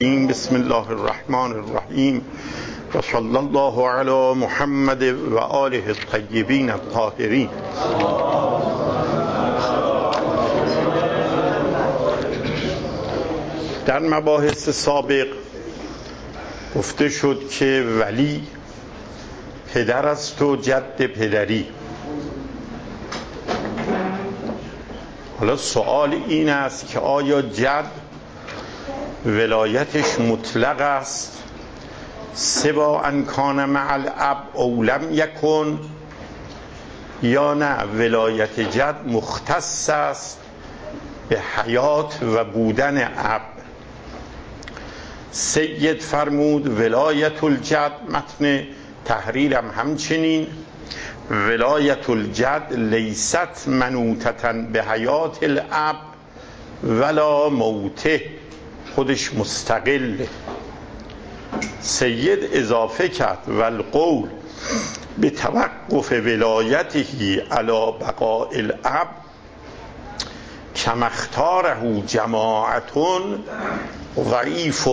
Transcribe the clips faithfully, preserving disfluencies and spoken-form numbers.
بسم الله الرحمن الرحیم و صلی الله علی محمد و آله الطیبین الطاهرین. در مباحث سابق گفته شد که ولی پدر است و جد پدری. حالا سوال این است که آیا جد ولایتش مطلق است سوا ان کان مع الاب او لم یکن، یا نه ولایت جد مختص است به حیات و بودن اب؟ سید فرمود ولایت الجد، متن تحریرم همچنین، ولایت الجد لیست منوطة به حیات الاب ولا موته، خودش مستقل. سید اضافه کرد والقول به توقف ولایته علی بقاء الاب کما اختاره جماعتون ضعیف.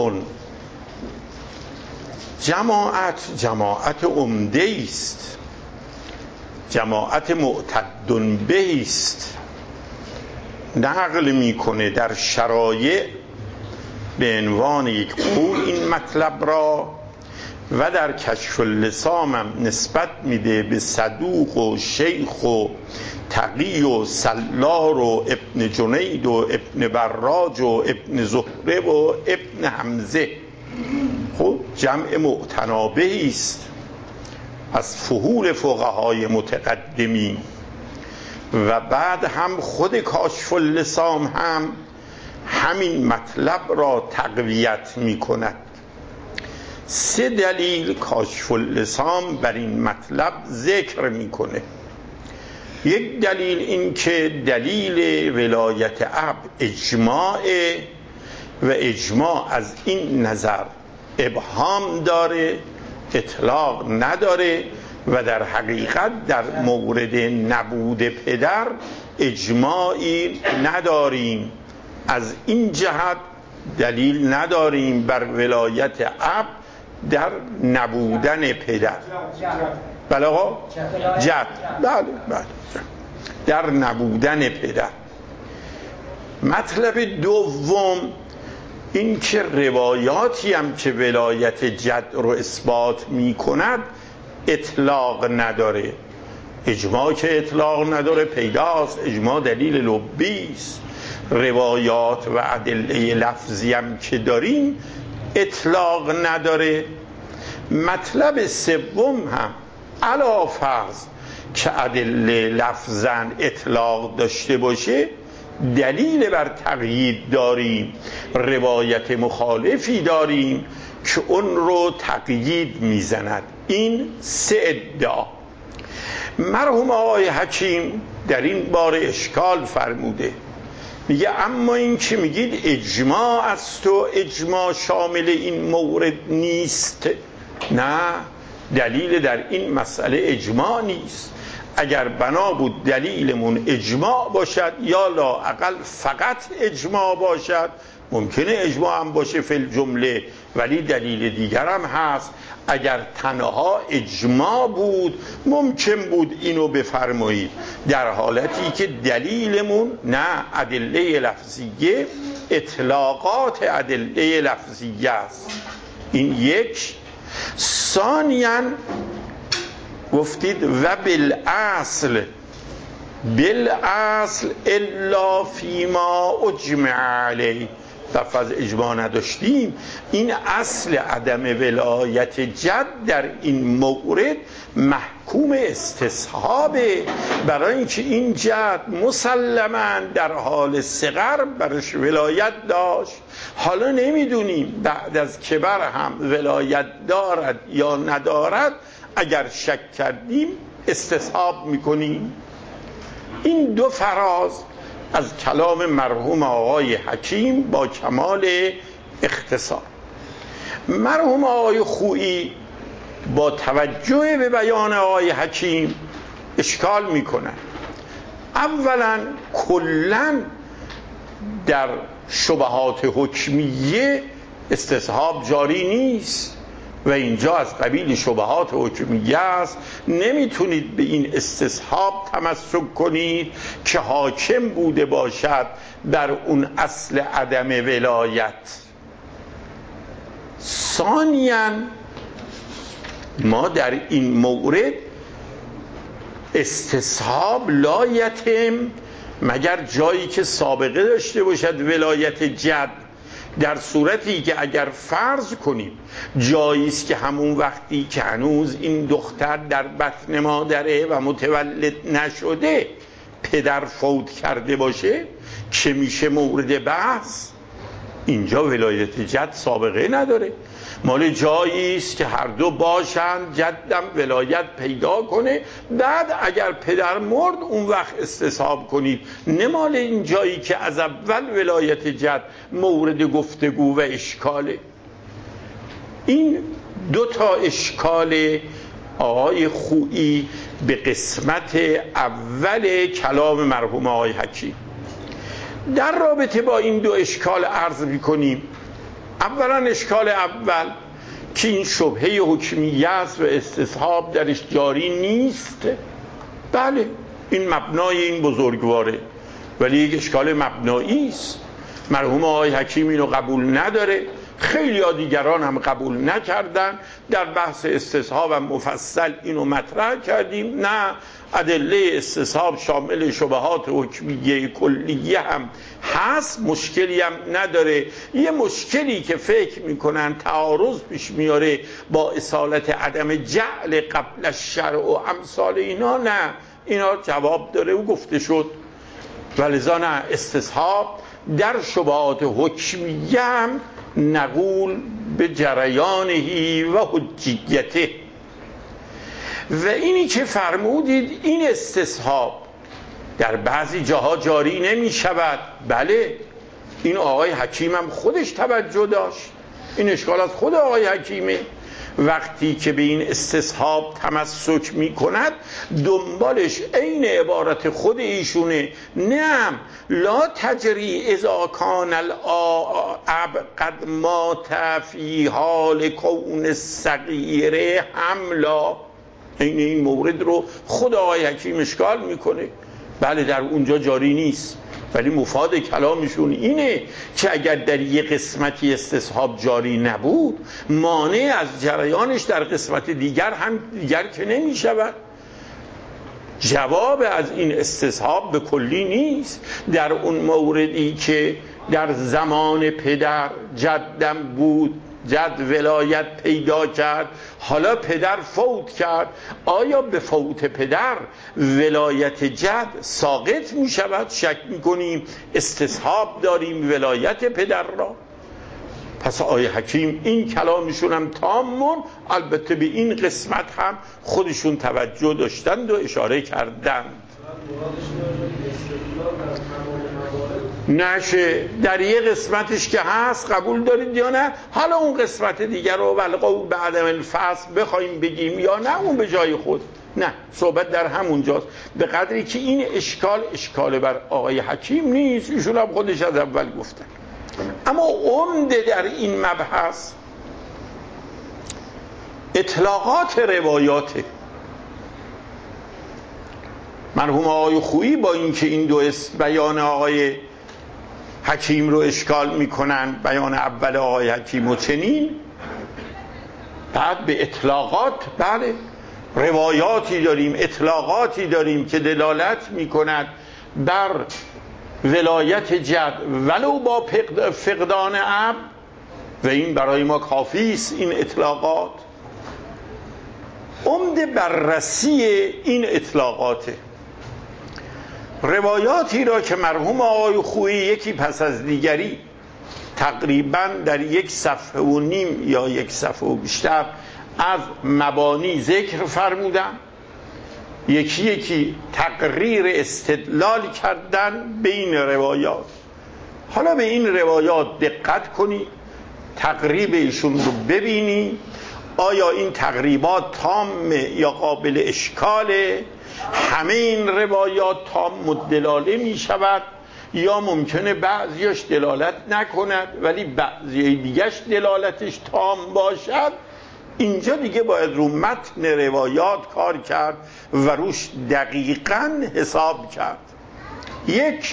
جماعت جماعت عمده است، جماعت معتد به است، نقل میکنه در شرایع به عنوان یک قول این مطلب را و در کشف اللسام هم نسبت میده به صدوق و شیخ و تقی و سلار و ابن جنید و ابن براج و ابن زهره و ابن حمزه. خب جمع معتنابه است از فحول فقهای متقدمین. و بعد هم خود کاشف اللسام هم همین مطلب را تقویت می کند. سه دلیل کاشف اللسام بر این مطلب ذکر میکنه. یک دلیل این که دلیل ولایت اب اجماع و اجماع از این نظر ابهام داره، اطلاق نداره و در حقیقت در مورد نبود پدر اجماعی نداریم. از این جهت دلیل نداریم بر ولایت اب در نبودن پدر. بله آقا؟ جد. بله بله در نبودن پدر. مطلب دوم این که روایاتی هم که ولایت جد رو اثبات می کند اطلاق نداره. اجماع که اطلاق نداره پیداست، اجماع دلیل لبی است. روایات و ادله لفظی هم که داریم اطلاق نداره. مطلب سوم هم علا فرض که ادله لفظاً اطلاق داشته باشه دلیل بر تقیید داریم، روایت مخالفی داریم که اون رو تقیید میزند. این سه ادعا. مرحوم آقای حکیم در این باره اشکال فرموده، میگه اما این که میگید اجماع است و اجماع شامل این مورد نیست، نه، دلیل در این مسئله اجماع نیست. اگر بنا بود دلیلمون اجماع باشد یا لااقل فقط اجماع باشد، ممکنه اجماع هم باشه فی الجمله ولی دلیل دیگر هم هست. اگر تنها اجماع بود ممکن بود اینو بفرمایید، در حالتی که دلیلمون نه ادله لفظیه، اطلاقات ادله لفظیه است. این یک. ثانیاً گفتید و بالاصل، بالاصل الا فیما اجمع علیه، لفظ اجماع نداشتیم. این اصل عدم ولایت جد در این مورد محکوم استصحابه، برای اینکه این جد مسلماً در حال صغر برش ولایت داشت. حالا نمیدونیم بعد از کبر هم ولایت دارد یا ندارد، اگر شک کردیم استصحاب میکنیم. این دو فراز از کلام مرحوم آقای حکیم با کمال اختصار. مرحوم آقای خویی با توجه به بیان آقای حکیم اشکال میکنن. اولا کلن در شبهات حکمیه استصحاب جاری نیست و اینجا از قبیل شبهات حکمیه است. نمیتونید به این استصحاب تمسک کنید که حاکم بوده باشد در اون اصل عدم ولایت. ثانیاً ما در این مورد استصحاب لا یتم مگر جایی که سابقه داشته باشد ولایت جد، در صورتی که اگر فرض کنیم جایی است که همون وقتی که هنوز این دختر در بطن مادره و متولد نشده پدر فوت کرده باشه که میشه مورد بحث. اینجا ولایت جد سابقه نداره، مال جایی است که هر دو باشند، جدم ولایت پیدا کنه، بعد اگر پدر مرد اون وقت استصحاب کنید، نه مال این جایی که از اول ولایت جد مورد گفتگو و اشکاله. این دو تا اشکال آقای خویی به قسمت اول کلام مرحوم آقای حکیم. در رابطه با این دو اشکال عرض می‌کنیم. اولا اشکال اول که این شبهه حکمیه است و استصحاب درش جاری نیست. بله این مبنای این بزرگواره، ولی یک اشکال مبنایی است. مرحوم آقای حکیم اینو قبول نداره، خیلی ها دیگران هم قبول نکردن. در بحث استصحاب هم مفصل اینو مطرح کردیم. نه، ادله استصحاب شامل شبهات حکمیه کلیه هم هست، مشکلی هم نداره. یه مشکلی که فکر میکنن تعارض پیش میاره با اصالت عدم جعل قبل الشرع و امثال اینا، نه، اینا جواب داره و گفته شد. ولذا نه، استصحاب در شبهات حکمیه هم نقول به جریانهی و حجیته. و اینی که فرمودید این استصحاب در بعضی جاها جاری نمی شود، بله این آقای حکیم هم خودش توجه داشت، این اشکال از خود آقای حکیمه. وقتی که به این استصحاب تمسک می کند دنبالش عین عبارت خود ایشونه، نعم لا تجری اذا کان الاب قد مات فی حال کون الصغیر حملا. این این مورد رو خود آقای حکیم اشکال میکنه. بله در اونجا جاری نیست، ولی مفاد کلامشون اینه که اگر در یک قسمتی استصحاب جاری نبود، مانع از جریانش در قسمت دیگر هم دیگر که نمی شود. جواب از این استصحاب به کلی نیست. در اون موردی که در زمان پدر جدم بود، جد ولایت پیدا کرد، حالا پدر فوت کرد، آیا به فوت پدر ولایت جد ساقط می شود؟ شک می کنیم. استصحاب داریم ولایت پدر را. پس آقای حکیم این کلامشون هم تامون، البته به این قسمت هم خودشون توجه داشتند و اشاره کردند. نشه در یه قسمتش که هست قبول دارید یا نه؟ حالا اون قسمت دیگر رو والقول بعدم الفصل بخوایم بگیم یا نه، اون به جای خود. نه، صحبت در همون جاست. به قدری که این اشکال اشکال بر آقای حکیم نیست، ایشون هم خودش از اول گفتن. اما عمده در این مبحث اطلاقات روایاته. مرحوم آقای خویی با اینکه این دو بیان آقای حکیم رو اشکال میکنن، بیان اول آقای حکیم و چنین، بعد به اطلاقات، بله روایاتی داریم، اطلاقاتی داریم که دلالت میکند بر ولایت جد ولو با فقدان اب، و این برای ما کافی است. این اطلاقات عمده بررسی این اطلاقاته. روایاتی را که مرحوم آقای خویی یکی پس از دیگری تقریبا در یک صفحه و نیم یا یک صفحه و بیشتر از مبانی ذکر فرمودن، یکی یکی تقریر استدلال کردن به این روایات. حالا به این روایات دقت کنی، تقریب ایشون رو ببینی، آیا این تقریبات تام یا قابل اشکاله؟ همه این روایات تام الدلاله می شود یا ممکنه بعضیش دلالت نکند ولی بعضی دیگهش دلالتش تام باشد، اینجا دیگه باید رو متن روایات کار کرد و روش دقیقاً حساب کرد. یک،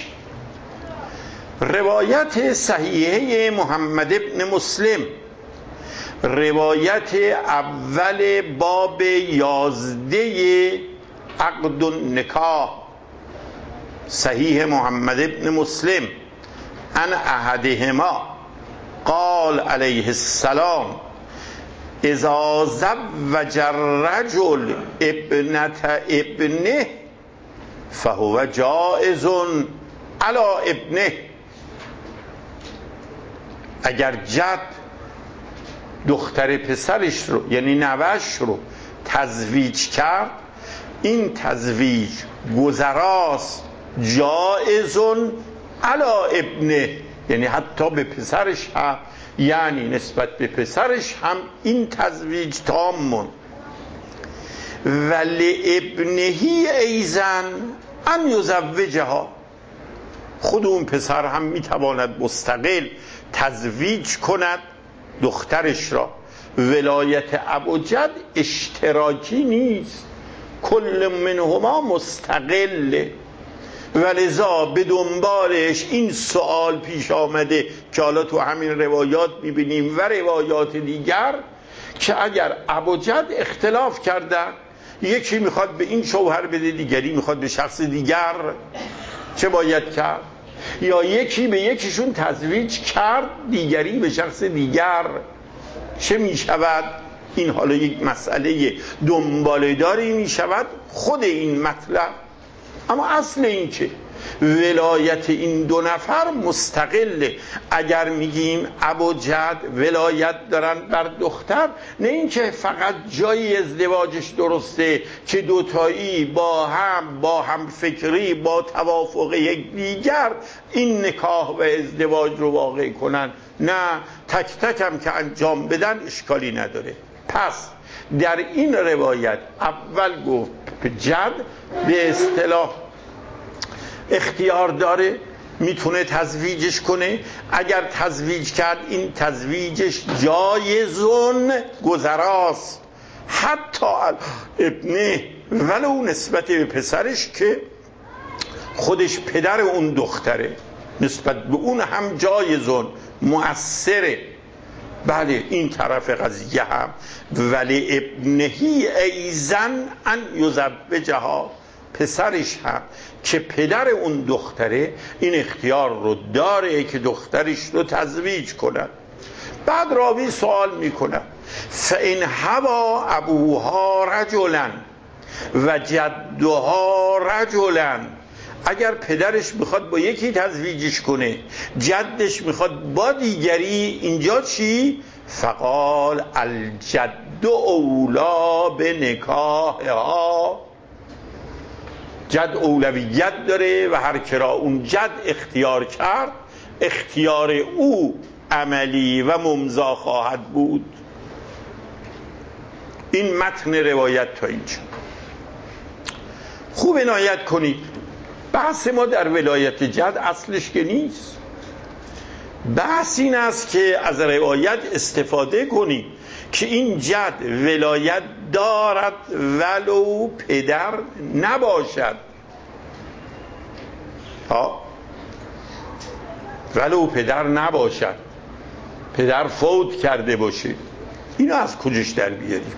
روایت صحیحه محمد ابن مسلم، روایت اول باب یازده عقد النکاح، صحیح محمد ابن مسلم، ان احدهما قال علیه السلام اذا زوج الرجل ابنة ابنه فهو جائز علی ابنه. اگر جد دختر پسرش رو یعنی نوش رو تزویج کرد، این تزویج گذراست، جائزون علی ابنه، یعنی حتی به پسرش هم، یعنی نسبت به پسرش هم این تزویج تام موند. ولی ابنهی ایزن ان یزوجها، خود اون پسر هم میتواند مستقل تزویج کند دخترش را. ولایت ابوجد اشتراکی نیست، کل منهما مستقله. ولذا به دنبالش این سوال پیش آمده که حالا تو همین روایات میبینیم و روایات دیگر که اگر ابوجد اختلاف کردن، یکی میخواد به این شوهر بده دیگری میخواد به شخص دیگر، چه باید کرد؟ یا یکی به یکیشون تزویج کرد دیگری به شخص دیگر، چه میشود؟ این حالا یک مسئله دنباله‌داری میشود خود این مطلب. اما اصل این که ولایت این دو نفر مستقله. اگر میگیم ابوجد ولایت دارن بر دختر، نه اینکه فقط جای ازدواجش درسته که دوتایی با هم با هم فکری با توافق یکدیگر این نکاح و ازدواج رو واقع کنن، نه، تک تک هم که انجام بدن اشکالی نداره. پس در این روایت اول گفت جد به اصطلاح اختیار داره، میتونه تزویجش کنه. اگر تزویج کرد این تزویجش جایزون، گذراست، حتی ابنه، ولو نسبت به پسرش که خودش پدر اون دختره، نسبت به اون هم جایزون، مؤثره. بله این طرف قضیه هم ولی ابنهی ایزن ان یزوجها، پسرش هم که پدر اون دختره این اختیار رو داره که دخترش رو تزویج کنه. بعد راوی سوال میکنه فإن هوا ابوها رجلا و جدها رجلا، اگر پدرش میخواد با یکی تزویجش کنه، جدش میخواد با دیگری، اینجا چی؟ فقال الجد اولا به نکاحها، جد اولویت داره و هر کرا اون جد اختیار کرد اختیار او عملی و ممضا خواهد بود. این متن روایت تا اینجا. خوب عنایت کنید، بحث ما در ولایت جد اصلش که نیست، بحث این است که از روایت استفاده کنید که این جد ولایت دارد ولو پدر نباشد. ها، ولو پدر نباشد، پدر فوت کرده باشه. اینو از کجاش در بیاریم؟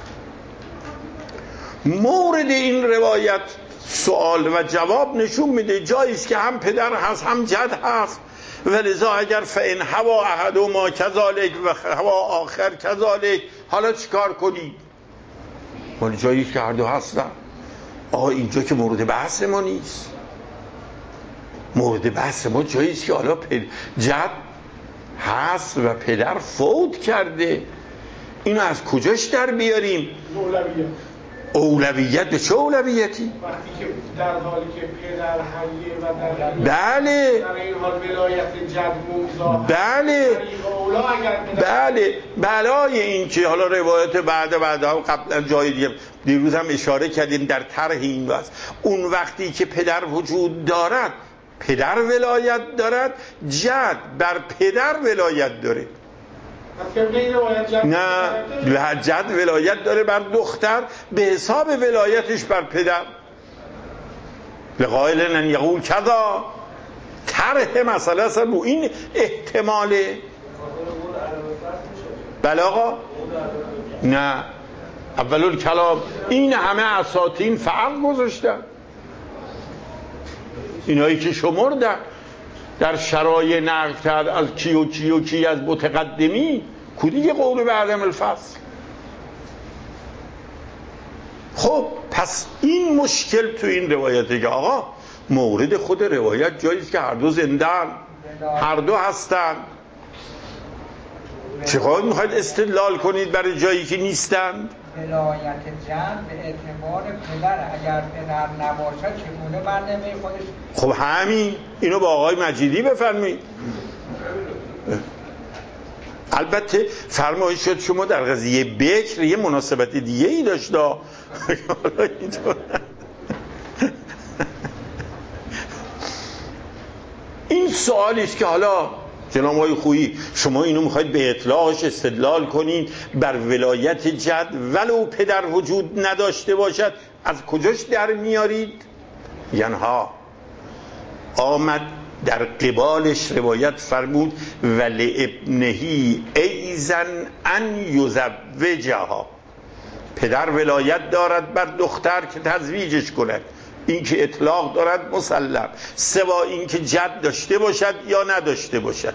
مورد این روایت سوال و جواب نشون میده جاییست که هم پدر هست هم جد هست. ولذا اگر فإن هوا احدهما کذالک و هوا آخر کذالک، حالا چیکار کنید؟ مال جایی که هر دو هستن. آقا اینجا که مورد بحث ما نیست. مورد بحث ما جاییست که حالا جد هست و پدر فوت کرده. اینو از کجاش در بیاریم؟ اولویت. اولویت به چه اولویتی؟ وقتی که در حالی که پدر حیه و در بله در این حال ولایت جد ممضا، بله اولا اگر بله بلای این که حالا روایت بعد بعدها قبلا جای دیگه دیروز هم اشاره کردیم در طرح این واسه اون وقتی که پدر وجود دارد، پدر ولایت دارد، جد بر پدر ولایت داره. نه، جد ولایت داره بر دختر به حساب ولایتش بر پدر. لقائل ان یقول کذا، طرح مسئله اصلا رو این احتماله. بله آقا، نه، اولول کلام این همه اساطین فرق گذاشتن، اینایی که شمردن در شرایع نقل کرد از کی و کی و کی از متقدمی، کدیه قول به عدم الفصل. خب پس این مشکل تو این روایته که آقا مورد خود روایت جاییست که هر دو زندن، هر دو هستن، چه خواهد میخواید استدلال کنید برای جایی که نیستند؟ ولایت جد به اعتبار پدر، اگر پدر نباشد چگونه برنامه خودش؟ خب همین اینو با آقای مجیدی بفرمایید. البته فرمایش شد شما در قضیه بکر یه مناسبت دیگه ای داشت. این سوالی است که حالا جناب آقای خویی شما اینو میخواید به اطلاقش استدلال کنید بر ولایت جد ولو پدر وجود نداشته باشد، از کجاش در میارید؟ یعنی ها آمد در قبالش روایت فرمود ولی ابنهی ایزن ان یزوجها، پدر ولایت دارد بر دختر که تزویجش کند. این که اطلاق دارد مسلم، سوا این که جد داشته باشد یا نداشته باشد.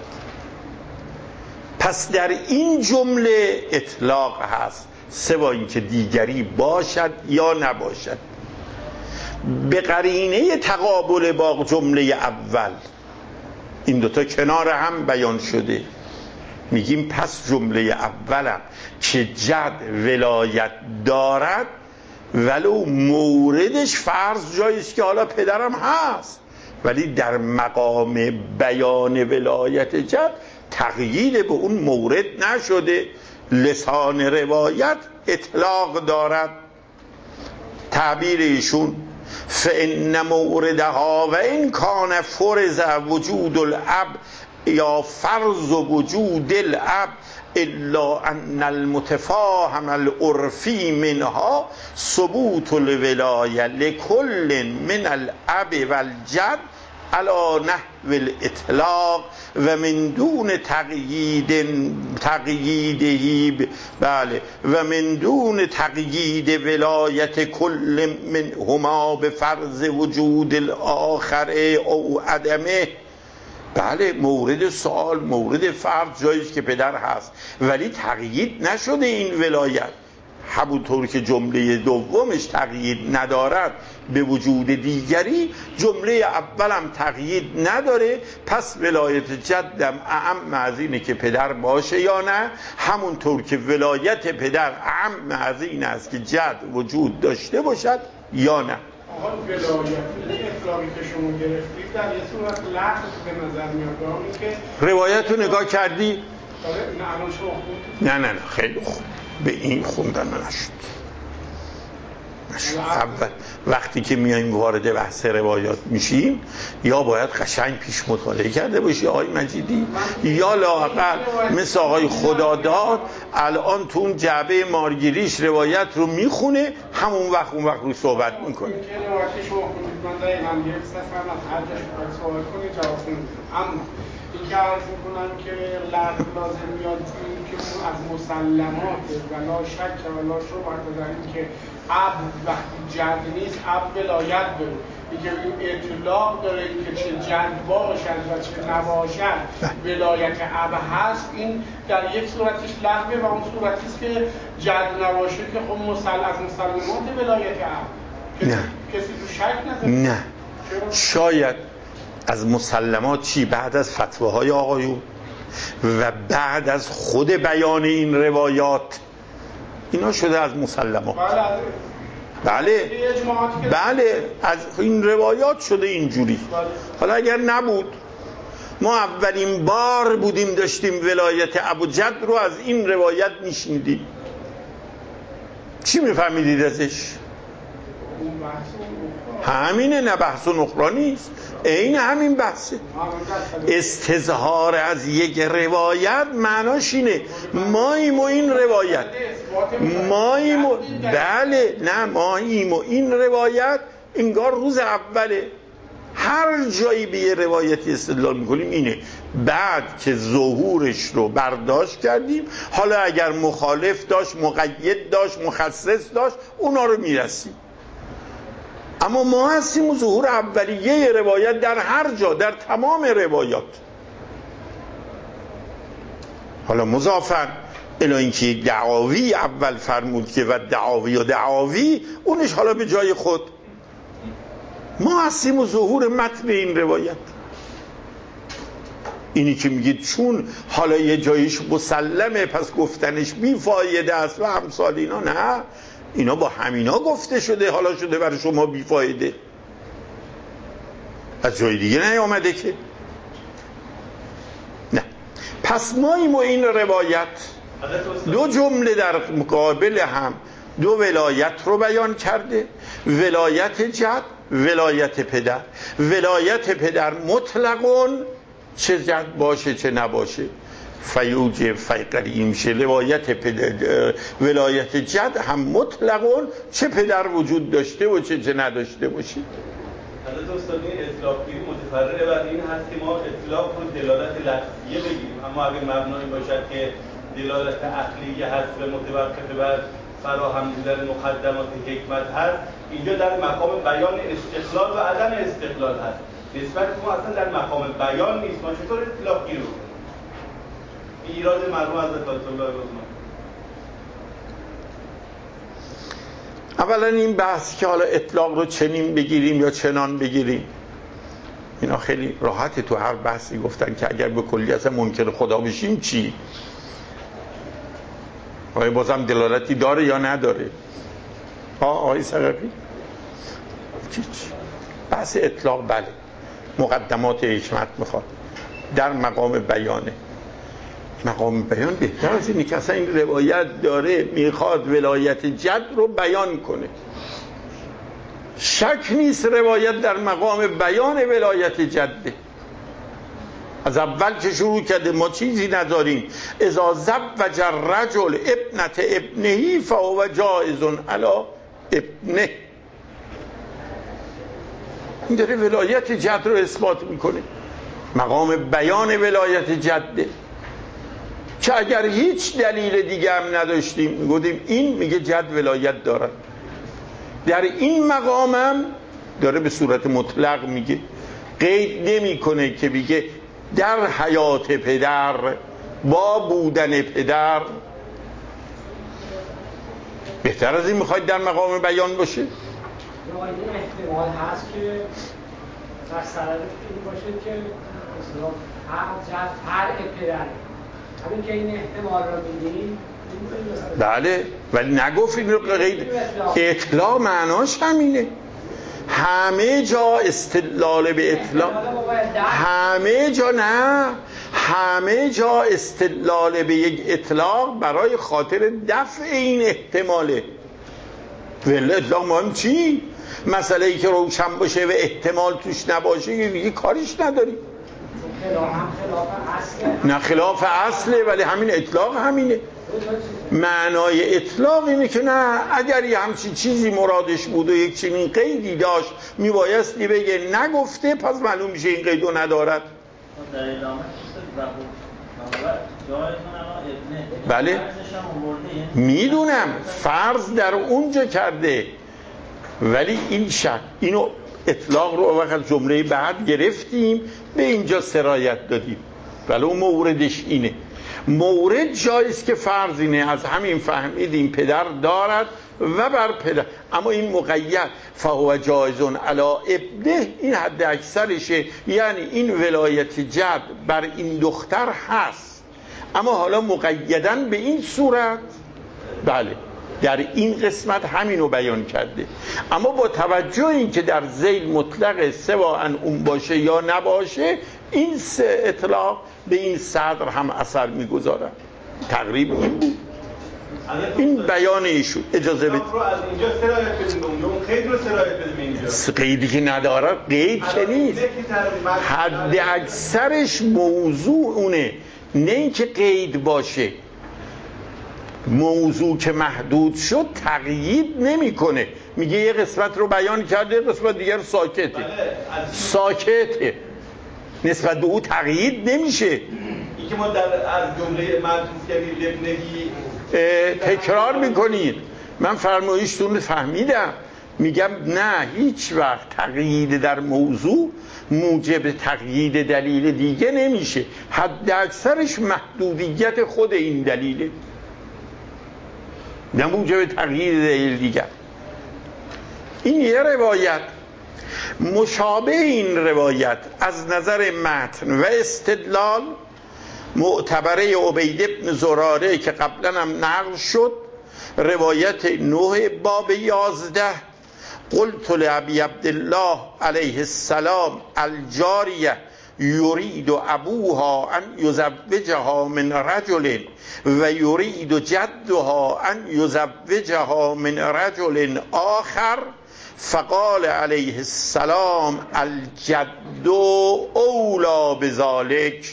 پس در این جمله اطلاق هست، سوا این که دیگری باشد یا نباشد. به قرینه تقابل با جمله اول این دوتا کنار هم بیان شده، میگیم پس جمله اولم که جد ولایت دارد ولو موردش فرض جاییست که حالا پدرم هست، ولی در مقام بیان ولایت جد تقیید به اون مورد نشده، لسان روایت اطلاق دارد. تعبیر ایشون فإن موردها و این کان فرض وجود الاب یا فرض وجود الاب الا ان المتفاهم العرفی منها ثبوت الولایه لكل من الاب والجد على نحو الاطلاق و من دون تقیید تقییده بله و من دون تقیید ولایت کل منهما به فرض وجود الاخر او عدمه. بله مورد سوال مورد فرض جاییست که پدر هست، ولی تقیید نشده این ولایت، همونطور که جمله دومش تقیید ندارد به وجود دیگری، جمله اولم تقیید نداره. پس ولایت جدم اعم از اینه که پدر باشه یا نه، همونطور که ولایت پدر اعم از این است که جد وجود داشته باشد یا نه. آقا ولایت اطلاقی که شما گرفتید در یه صورت لحظ به نظر میاد این که روایت رو نگاه کردی؟ نه الان شما خوندید؟ نه نه نه خیلی خوب، به این خوندن نشد. اول وقتی که میایم وارد بحث روایات میشیم یا باید قشنگ پیش مطالعه کرده باشی آقای مجیدی، یا لااقل مثل آقای خداداد الان تو اون جعبه مارگیریش روایت رو میخونه، همون وقت اون وقت رو صحبت میکنه. این که روایت شما خوندید من دقیقا یک سفر از هر جاش باید صحبت کنید جواب کنید، اما این که عرض میکنم که لحظ لازم میاد این که از مسلمات ولا شک ولا شبهه در این که اب وقتی جد نیست اب ولایت داره، این که این اطلاق داره این که چه جد باشد و چه نباشد ولایت اب هست، این در یک صورتش لغوه و اون صورتیست که جد نباشه که خب مسل از مسلمات ولایت اب کسی, کسی تو شک نداره. نه شاید از مسلمات چی؟ بعد از فتواهای آقایون و بعد از خود بیان این روایات اینا شده از مسلمات. بله بله از این روایات شده اینجوری. حالا اگر نبود، ما اولین بار بودیم داشتیم ولایت ابوجد رو از این روایت میشنیدیم، چی میفهمیدید ازش؟ همینه، نه بحث و نخرا نیست، این همین بحثه. استظهار از یک روایت معناش اینه ماییم و این روایت ماییم و بله نه ماییم و این روایت انگار روز اوله، هر جایی به یه روایتی استدلال میکنیم اینه، بعد که ظهورش رو برداشت کردیم حالا اگر مخالف داشت، مقید داشت، مخصص داشت، اونا رو میرسیم. اما ما هستیم و ظهور اولیه روایت در هر جا، در تمام روایات. حالا مضافاً الی اینکه یک دعاوی اول فرمود که و دعاوی و دعاوی اونش حالا به جای خود، ما هستیم و ظهور متن این روایت. اینی که میگید چون حالا یه جایش مسلمه پس گفتنش بی فایده است و امثال اینا، نه، اینا با همینا گفته شده، حالا شده برای شما بی فایده، از جای دیگه نیامده که. نه، پس ما این و این روایت دو جمله در مقابل هم دو ولایت رو بیان کرده، ولایت جد، ولایت پدر. ولایت پدر مطلقون، چه جد باشه چه نباشه، فیوج فیقری میشه. روایت پدر، ولایت جد هم مطلقون، چه پدر وجود داشته و چه چه نداشته باشه. حضرت استاد این اطلاق گیری متفرع بر این هست که ما اطلاق رو دلالت لفظیه بگیریم، اما اگر مبنایی باشد که دلالت عقلیه هست و متوقف بر فراهم بودن مقدمات حکمت هست، اینجا در مقام بیان استقلال و عدم استقلال هست. نسبت ما اصلا در مقام بیان نیست، ما چطور اطلاق گیری بکنیم؟ ایراد مرحوم حضرت آیت الله رضوان. اولا این بحث که حالا اطلاق رو چنین بگیریم یا چنان بگیریم، اینا خیلی راحته، تو هر بحثی گفتن که اگر به کلیت منکر خدا بشیم چی؟ آیا بازم دلالتی داره یا نداره؟ آه آقای ثقفی چی چی؟ بحث اطلاق بله، مقدمات حکمت میخواد، در مقام بیانه. مقام بیان بهتر از اینه که اصلا این روایت داره میخواد ولایت جد رو بیان کنه. شک نیست روایت در مقام بیان ولایت جده. از اول که شروع کرده ما چیزی نداریم، اذا زوج الرجل ابنت ابنه فهو جائز علی ابنه. این داره ولایت جد رو اثبات میکنه، مقام بیان ولایت جده، که اگر هیچ دلیل دیگه هم نداشتیم گفتیم این میگه جد ولایت دارد. در این مقام هم داره به صورت مطلق میگه، قید نمیکنه که میگه در حیات پدر با بودن پدر. بهتر از این میخواید در مقام بیان باشه؟ این احتمال هست که در سرد این باشه که هر پدر، همین که این احتمال رو میدیم. بله، ولی نگفت این رو قید. اطلاع معناش همینه، همه جا استدلال به اطلاع، همه جا نه، همه جا استدلال به یک اطلاق برای خاطر دفع این احتماله. ولی اطلاق مهم چی؟ مسئله ای که روشن باشه و احتمال توش نباشه یه کاریش نداری. نه خلاف اصله، ولی همین اطلاق همینه. معنای اطلاق اینه که نه، اگر یه همچین چیزی مرادش بود و یک چنین قیدی داشت میبایستی بگه نگفته، پس معلوم میشه این قیدو ندارد. بله میدونم فرض در اونجا کرده، ولی این شک اینو اطلاق رو وقت جمله بعد گرفتیم به اینجا سرایت دادیم، ولی اون موردش اینه. مورد جاییست که فرض اینه، از همین فهمیدیم پدر دارد و بر پدر، اما این مقید فهو جایزون علی ابنه، این حد اکثرشه، یعنی این ولایت جد بر این دختر هست، اما حالا مقیدن به این صورت. بله در این قسمت همینو بیان کرده، اما با توجه این که در ذیل مطلق سواء اون باشه یا نباشه، این سه اطلاق به این صدر هم اثر میگذارن. تقریب این بود. این بیان ایشون. اجازه بدید رو از اینجا سرایت بدیم اونجا، اون قید رو سرایت بدیم اینجا. قیدی که نداره قید که نیست، حد اکثرش موضوع اونه، نه اینکه قید باشه. موضوع که محدود شد تقیید نمیکنه، میگه یه قسمت رو بیان کرده یه قسمت دیگر ساکته. ساکته نسبت به او تقیید نمیشه. این که ما در از جمله معطوف کردیم لبنگی تکرار میکنید. من فرمایشتون فهمیدم، میگم نه هیچ وقت تقیید در موضوع موجب تقیید دلیل دیگه نمیشه، حد اکثرش محدودیت خود این دلیله، نه موجب تغییر دلیل دیگر. این یه روایت. مشابه این روایت از نظر متن و استدلال معتبره عبید بن زراره که قبلا هم نقل شد، روایت نه باب یازده: قلت لابی عبدالله علیه السلام الجاریه یرید ابوها ان یزوجها من رجل و یرید جدها ان یزوجها من رجل آخر، فقال علیه السلام الجد اولا بذالک.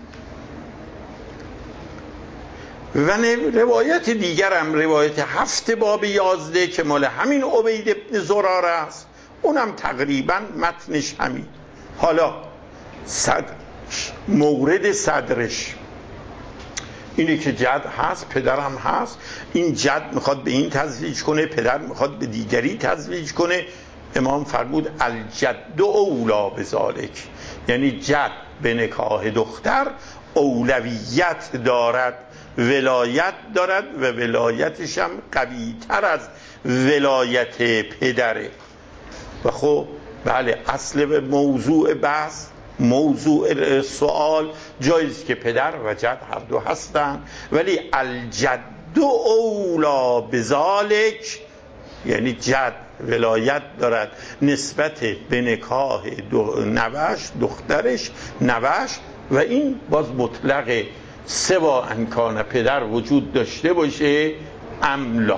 و روایت دیگرم روایت هفت باب یازده که مال همین عبید بن زراره است، اونم تقریبا متنش همین. حالا صدرش، مورد صدرش اینه که جد هست، پدرم هست. این جد میخواد به این تزویج کنه، پدر میخواد به دیگری تزویج کنه. امام فرمود الجد اولا بذالک، یعنی جد به نکاح دختر اولویت دارد، ولایت دارد و ولایتش هم قوی تر از ولایت پدره. و خب بله اصل موضوع بحث، موضوع سوال جایز که پدر و جد هر دو هستن، ولی الجد اولا بذالک یعنی جد ولایت دارد نسبت به نکاح نوش دخترش نوش، و این باز مطلقه، سوا انکان پدر وجود داشته باشه املا.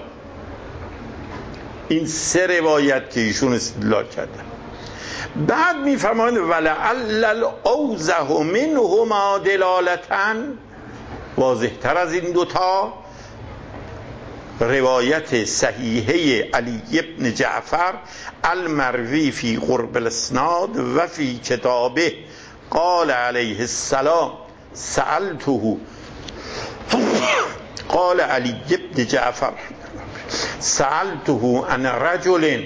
این سه روایت که ایشون استدلال کردن. بعد میفرماند ولعل الاوضح منهما دلالتاً، واضح تر از این دوتا روایت صحیحه علی ابن جعفر المروی فی قرب الاسناد و فی کتابه قال علیه السلام سألته، قال علی ابن جعفر سألته عن رجل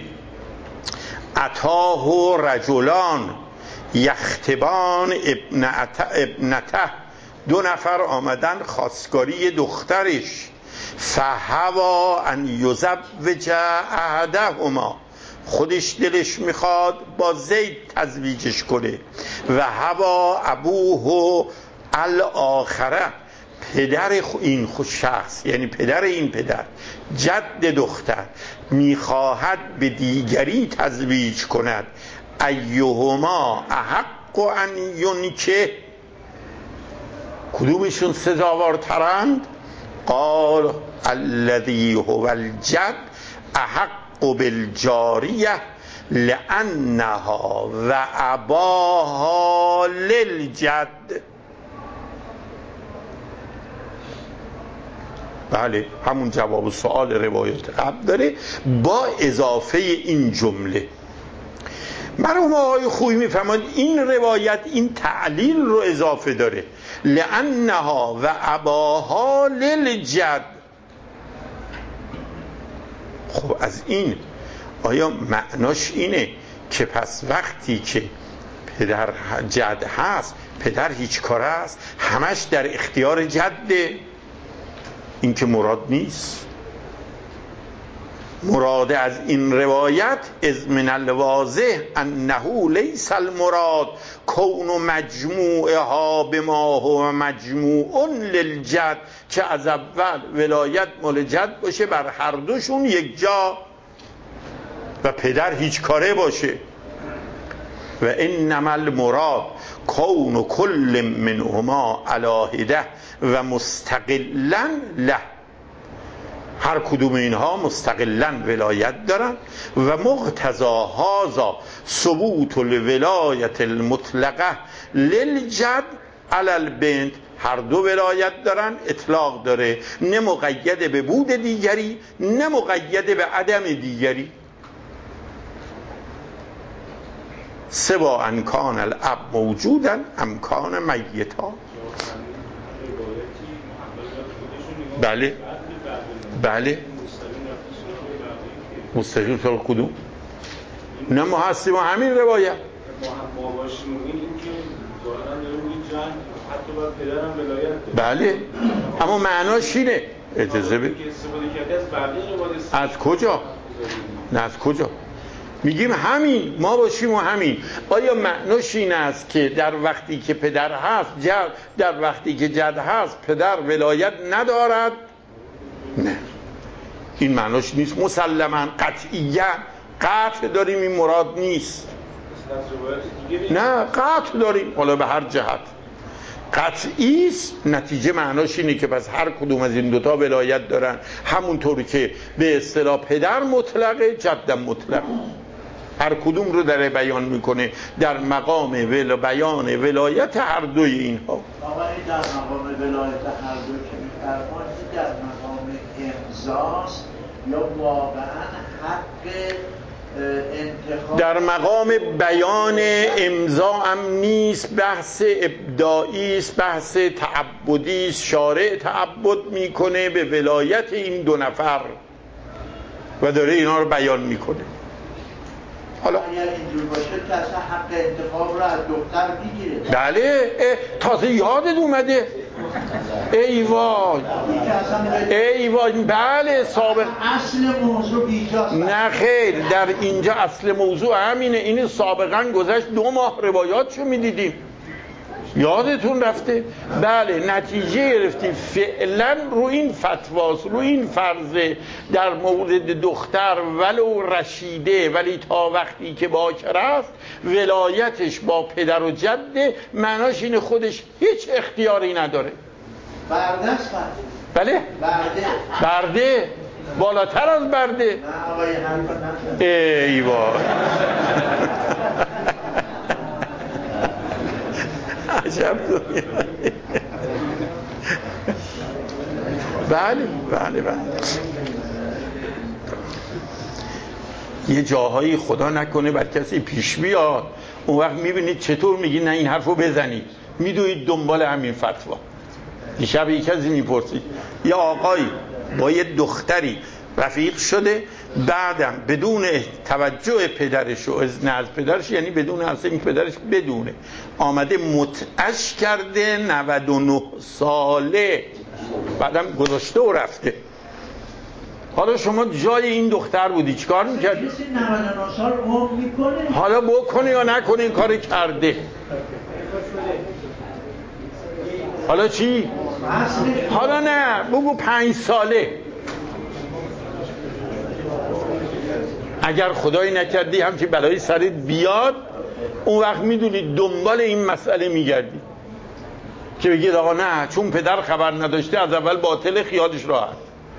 اتاه رجلان یخطبان ابنته، دو نفر آمدن خواستگاری دخترش، فهوا ان یزوج احدهما، خودش دلش میخواد با زید تزویجش کنه، و هوا ابوه الاخره، پدر این خود شخص یعنی پدر این پدر جد دختر میخواهد به دیگری تزویج کند، ایهما احق ان ینکه، کدومشون سزاوارترند؟ قال الذی هو الجد احق بالجاریه لانها و اباها للجد. بله همون جواب سوال روایت قبل داره با اضافه این جمله. مرحوم آقای خویی میفرماید این روایت این تعلیل رو اضافه داره، لانها و اباها للجد. خب از این آیا معناش اینه که پس وقتی که پدر جد هست پدر هیچ کاره است، همش در اختیار جده؟ این که مراد نیست. مراد از این روایت از من الواضح انه لیس المراد کون مجموعها بما هو مجموع للجد، که از اول ولایت مال جد باشه بر هر دوشون یک جا و پدر هیچ کاره باشه. و انما المراد کون کل منهما علی حده و مستقلا له، هر کدوم اینها مستقلاً ولایت دارن و مقتضا هذا ثبوت الولایت المطلقه للجد علی البنت. هر دو ولایت دارن، اطلاق داره، نه مقید به بود دیگری نه مقید به عدم دیگری. سوا انکان الاب موجودن امکان میتا. بله بله مستقیم طور کدوم؟ نه ما هستیم و همین روایت ما باشیم این که ظاهرا داره روی جنگ حتی باید پدرم ولایت داره. بله اما معناش اینه. اجازه بده از کجا؟ نه از کجا؟ میگیم همین ما باشیم و همین. آیا معناش این است که در وقتی که پدر هست جد، در وقتی که جد هست پدر ولایت ندارد؟ نه این معناش نیست. مسلماً قطعیاً قطع داریم، این مراد نیست. نه قطع داریم، حالا به هر جهت قطعی است. نتیجه معناش اینه که پس هر کدوم از این دوتا ولایت دارن، همونطور که به اصطلاح پدر مطلقه جدم مطلقه. هر کدوم رو در بیان میکنه در مقام ول بیان ولایت هر دوی اینها. آقا این در مقام ولایت هر دو که میفرمایید در مقام امضاست یا واقعا حق انتخاب؟ در مقام بیان امضا هم نیست، بحث ابداعی است، بحث تعبدی است. شارع تعبد میکنه به ولایت این دو نفر و داره اینا رو بیان میکنه. حالا اگر اینجور باشه که اصلا حق انتخاب رو از دختر میگیره. بله تازه یادت اومده. ای وای ای وای بله سابق اصل موضوع بیجاست. نه خیر در اینجا اصل موضوع همینه. این سابقا گذشت دو ماه روایاتشو میدیدیم، یادتون رفته. بله نتیجه گرفتیم فعلا رو این فتواست، رو این فرضه در مورد دختر ولو رشیده ولی تا وقتی که باکر است ولایتش با پدر و جده. معناش اینه خودش هیچ اختیاری نداره. برده است. بله برده برده بالاتر از برده. نه آقای حرفا نزن. ای وای عجب دنیا. بله بله بله یه جاهایی خدا نکنه بر کسی پیش بیاد، اون وقت میبینید چطور میگی نه این حرفو بزنید، میدوید دنبال همین فتوا. دیشب یک کسی میپرسید یه آقایی با یه دختری رفیق شده، بعدم بدون توجه پدرش و اذن از پدرش، یعنی بدون اصلا این پدرش بدونه، آمده متعش کرده نود و نه ساله، بعدم گذاشته و رفته. حالا شما جای این دختر بودی چیکار میکردی؟ کسی نود و نه سال عمر میکنه. حالا بکنه یا نکنه این کار کرده. حالا چی؟ حالا نه بگو پنج ساله. اگر خدایی نکردی همچین بلایی سرت بیاد، اون وقت میدونی دنبال این مسئله میگردی که بگید آقا نه چون پدر خبر نداشته از اول باطل، خیالش راحت.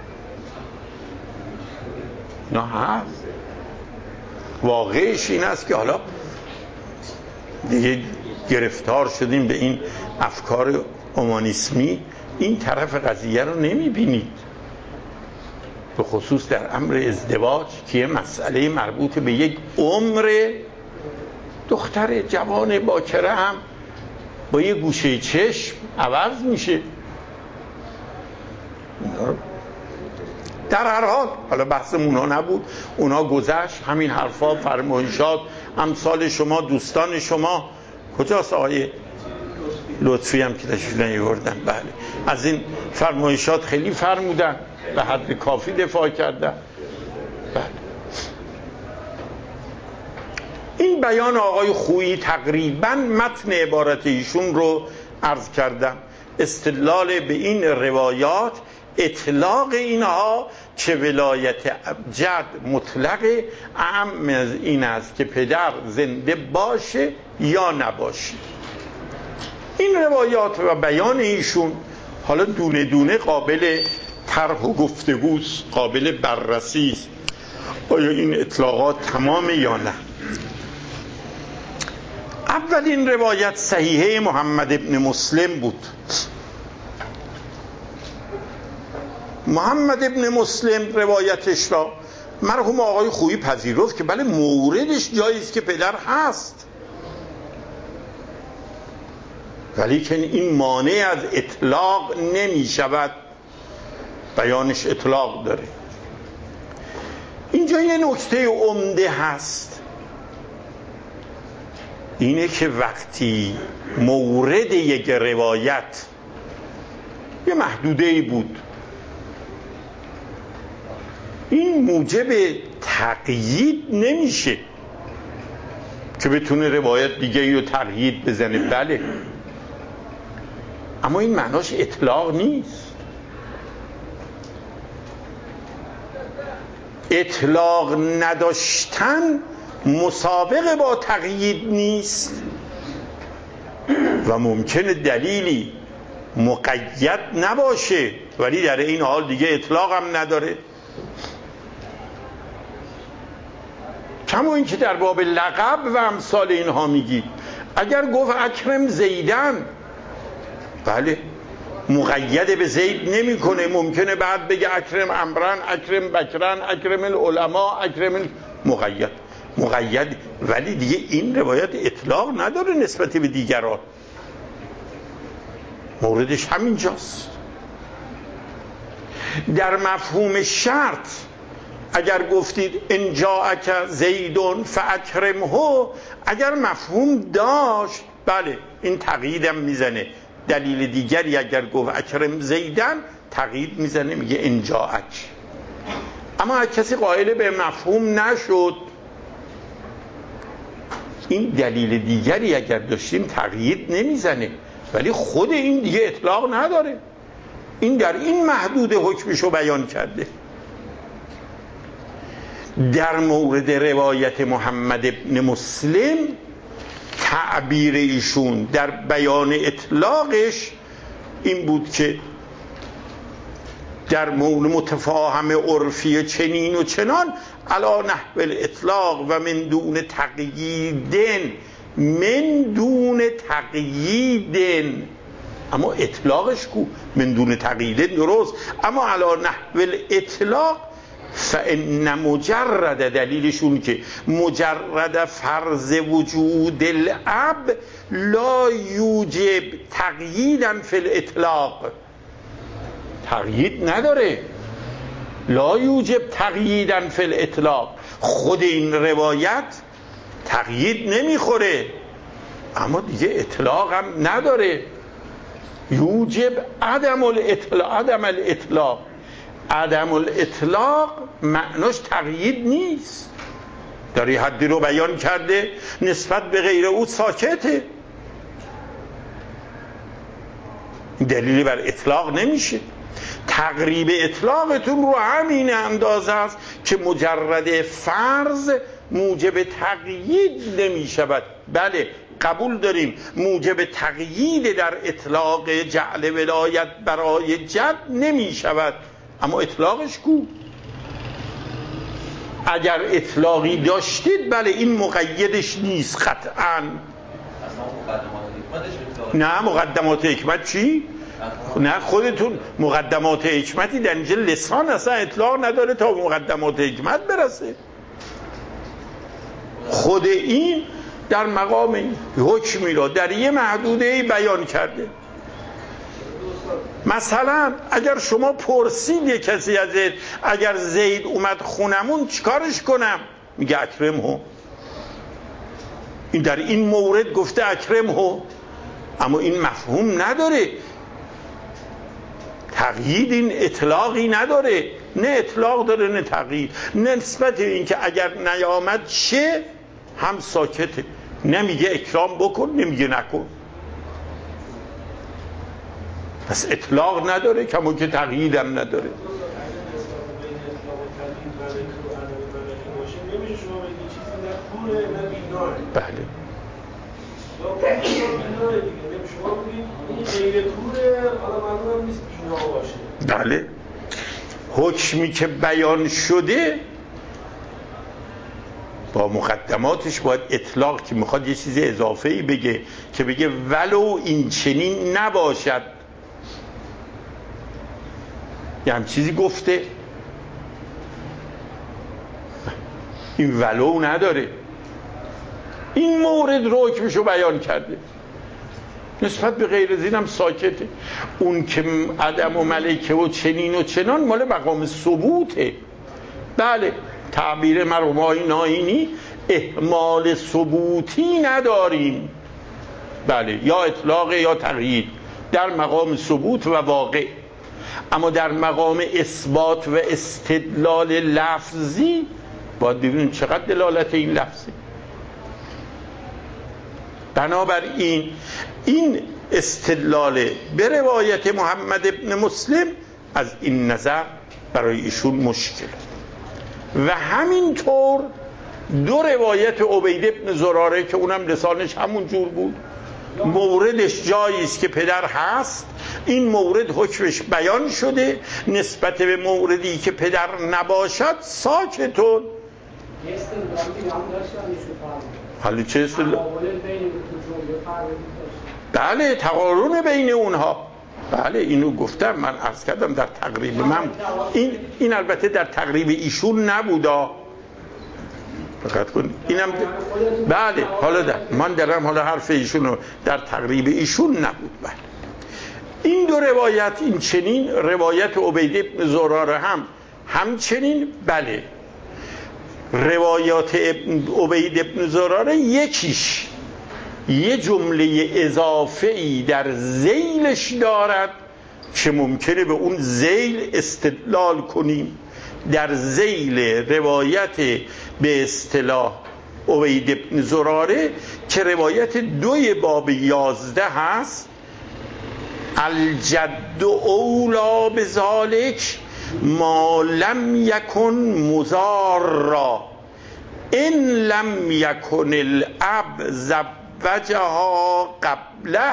نه هست واقعش این است که حالا دیگه گرفتار شدیم به این افکار اومانیسمی، این طرف قضیه رو نمیبینید، به خصوص در امر ازدواج که مسئله مربوط به یک عمر. دختر جوان باکره هم با یه گوشه چشم عوض میشه. در هر حال حالا بحثمون ها نبود، اونا گذشت. همین حرفا فرمایشات امثال شما دوستان شما کجاست؟ آقای لطفی هم که تشریف نیاوردن، بله از این فرمایشات خیلی فرمودن، به حد کافی دفاع کردن. بله این بیان آقای خویی تقریبا متن عبارت ایشون رو عرض کردم. استدلال به این روایات اطلاق اینها که ولایت جد مطلق اعم از این است که پدر زنده باشه یا نباشه. این روایات و بیان ایشون حالا دونه دونه قابل طرح و گفتگوست، قابل بررسی است آیا این اطلاقات تمامه یا نه. اولین روایت صحیحه محمد ابن مسلم بود. محمد ابن مسلم روایتش را مرحوم آقای خویی پذیرفت که بله موردش جاییست که پدر هست، ولی که این مانع از اطلاق نمی شود، بیانش اطلاق داره. اینجا یه نکته عمده هست، اینه که وقتی مورد یک روایت یه محدوده‌ای بود، این موجب تقیید نمیشه که بتونه روایت دیگه رو تقیید بزنه، بله، اما این معناش اطلاق نیست. اطلاق نداشتن مسابقه با تقیید نیست و ممکنه دلیلی مقید نباشه ولی در این حال دیگه اطلاق هم نداره. کما اینکه در باب لقب و امثال اینها میگی، اگر گفت اکرم زیدن، بله مقید به زید نمیکنه، ممکنه بعد بگه اکرم امرن، اکرم بکرن، اکرم العلماء، اکرم مقید مقید ولی دیگه این روایت اطلاق نداره نسبت به دیگران، موردش همینجاست. در مفهوم شرط اگر گفتید ان جاءک زیدون فاکرمه، اگر مفهوم داشت بله این تقییدم میزنه. دلیل دیگری اگر گفت اکرم زیدن تقیید میزنه، میگه ان جاءک. اما اگر کسی قائل به مفهوم نشد، این دلیل دیگری اگر داشتیم تقیید نمیزنه، ولی خود این دیگه اطلاق نداره، این در این محدود حکمشو بیان کرده. در مورد روایت محمد ابن مسلم تعبیر ایشون در بیان اطلاقش این بود که در مورد متفاهم عرفی چنین و چنان علی نحو الاطلاق و من دون تقییدن، من دون تقییدن، اما اطلاقش کو من دون تقییدن درست، اما علی نحو الاطلاق فان مجرد، دلیلشون که مجرد فرض وجود الاب لا یوجب تقییدا فی الاطلاق، تقیید نداره، لا یوجب تقییدا فی الاطلاق، خود این روایت تقیید نمیخوره اما دیگه اطلاق هم نداره. یوجب عدم الاطلاق، عدم الاطلاق عدم الاطلاق معناش تقیید نیست، در یه حدی رو بیان کرده نسبت به غیر او ساکته، دلیلی بر اطلاق نمیشه. تقریب اطلاقتون رو همین اندازه است که مجرد فرض موجب تقیید نمی شود. بله قبول داریم موجب تقیید در اطلاق جعل ولایت برای جد نمی شود، اما اطلاقش کو؟ اگر اطلاقی داشتید بله این مقیدش نیست قطعاً. نه مقدمات حکمت چی؟ نه خودتون مقدمات حکمتی در اینجا لسان اصلا اطلاق نداره تا مقدمات حکمت برسه. خود این در مقام حکمی را در یه محدوده بیان کرده. مثلا اگر شما پرسید یه کسی ازت اگر زید اومد خونمون چیکارش کنم، میگه اکرمه، این در این مورد گفته اکرمه، اما این مفهوم نداره، تقیید این اطلاقی نداره، نه اطلاق داره نه تقیید، نسبت این که اگر نیامد چه هم ساکته، نمیگه اکرام بکن نمیگه نکن، پس اطلاق نداره کما که تقیید هم نداره. بله شما بگید این غیر طوره، حالا معلوم نیست بینا باشه. بله حکمی که بیان شده با مقدماتش باید اطلاق، که میخواد یه چیز اضافه‌ای بگه که بگه ولو این چنین نباشد، یه هم چیزی گفته، این ولو نداره، این مورد رو حکمشو بیان کرده، نسبت به غیر از اینم ساکته. اون که عدم و ملکه و چنین و چنان مال مقام ثبوته. بله تعبیر مرحوم ناینی اهمال ثبوتی نداریم، بله یا اطلاق یا تقیید در مقام ثبوت و واقع، اما در مقام اثبات و استدلال لفظی باید ببینیم چقدر دلالت این لفظی. بنابراین این استدلال به روایت محمد ابن مسلم از این نظر برای ایشون مشکل و همینطور دو روایت عبید ابن زراره که اونم لسانش همون جور بود، موردش جایی است که پدر هست، این مورد حکمش بیان شده، نسبت به موردی که پدر نباشد ساکتون. حالا چه استدلال؟ بله تقارن بین اونها، بله اینو گفتم، من عرض کردم در تقریب من، این این البته در تقریب ایشون نبودا، دقت کن اینم بله حالا در من درم حالا حرف ایشونو در تقریب ایشون نبود. بله این دو روایت این چنین، روایت عبید ابن زراره هم همچنین. بله روایات عبید ابن زراره یکیش یه جمله اضافه‌ای در ذیلش دارد که ممکنه به اون ذیل استدلال کنیم. در ذیل روایت به اصطلاح عبید ابن زراره که روایت دوی باب یازده هست، الجد اولا بذالک ما لم یکن مضارا ان لم یکن الاب زوجها قبله،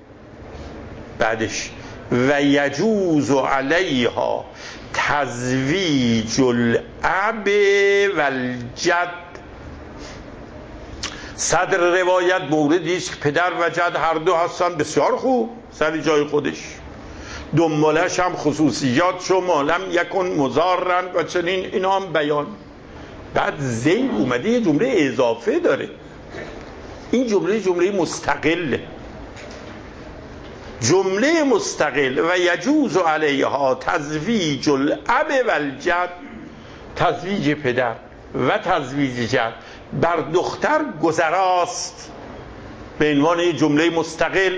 بعدش و یجوز علیها تزویج الاب والجد. صدر روایت موردی است که پدر و جد هر دو هستن، بسیار خوب سر جای خودش، دنبالش هم خصوصیات شو مالم یکن مضارن و چنین اینا هم بیان. بعد ذیل اومده یه جمله اضافه داره، این جمله جمله مستقله، جمله مستقل و یجوز علیها تزویج الاب والجد، تزویج پدر و تزویج جد بر دختر گذراست به عنوان یه جمله مستقل.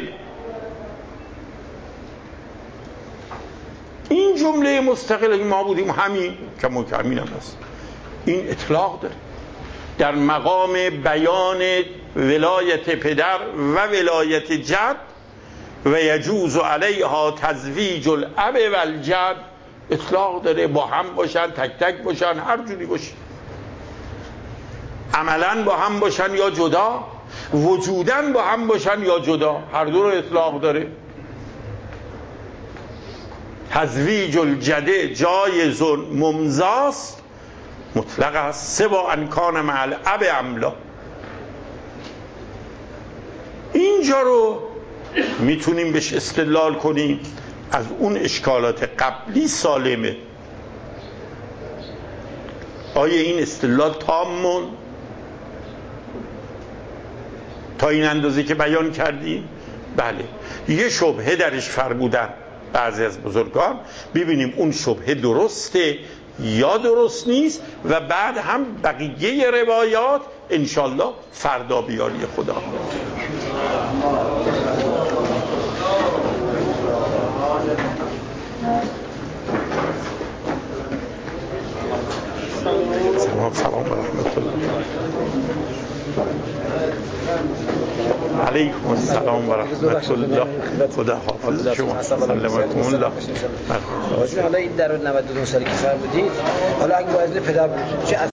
این جمله مستقل که ما بودیم همین که همین هم هست، این اطلاق داره در مقام بیان ولایت پدر و ولایت جد و یجوز علیها تزویج الاب والجد، اطلاق داره، با هم باشن، تک تک باشن، هر جوری باشن، عملا با هم باشن یا جدا، وجوداً با هم باشن یا جدا، هر دو رو اطلاق داره. تزویج الجده جایز ممضاست، مطلق است، سوا ان کان مع الاب املا. اینجا رو میتونیم بهش استدلال کنیم، از اون اشکالات قبلی سالمه. آیا این استدلال تامون تا این اندازه که بیان کردیم؟ بله. یه شبهه درش فرمودن بعضی از بزرگان، ببینیم اون شبهه درسته یا درست نیست و بعد هم بقیه روایات انشالله فردا بیاری خدا. سلام سلام و رحمت الله. علیکم السلام و رحمت الله. خدا حافظ شما. سلامتون الله. حالا این در نود و دو سالی که فرمودید، حالا اگه وزن پدر بود چه